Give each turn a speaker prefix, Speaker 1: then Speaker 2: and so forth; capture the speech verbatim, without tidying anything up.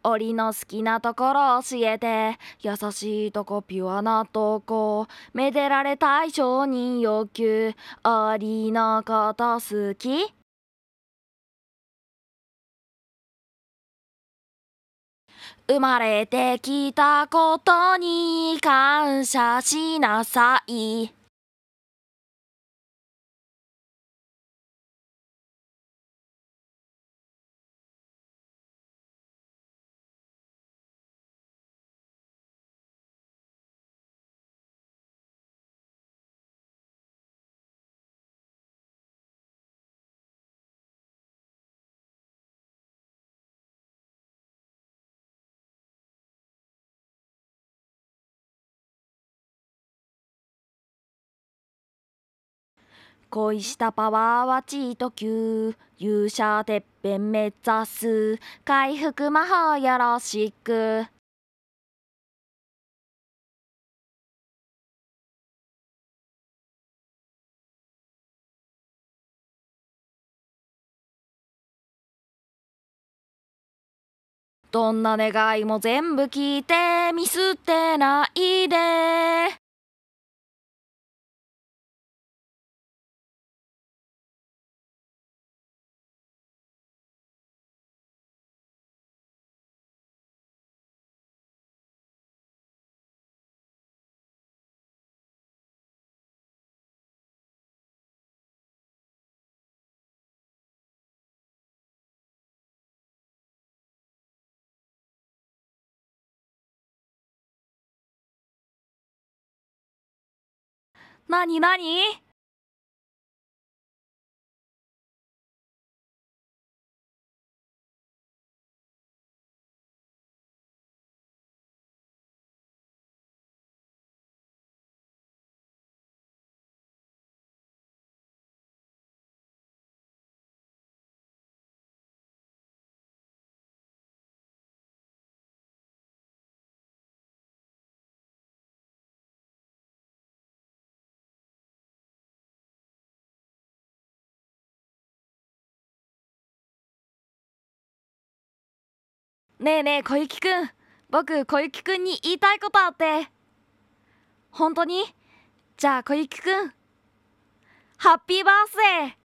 Speaker 1: 檻の好きなところ教えて。優しいとこピュアなとこ。めでられたい承認欲求。檻のこと好き。生まれてきたことに感謝しなさい。恋したパワーはチート級。勇者てっぺん目指す。回復魔法よろしく。どんな願いも全部聞いて。ミスってないで。なになに？ねえねえ小雪くん、僕小雪くんに言いたいことあって。本当に？じゃあ小雪くん、ハッピーバースデー。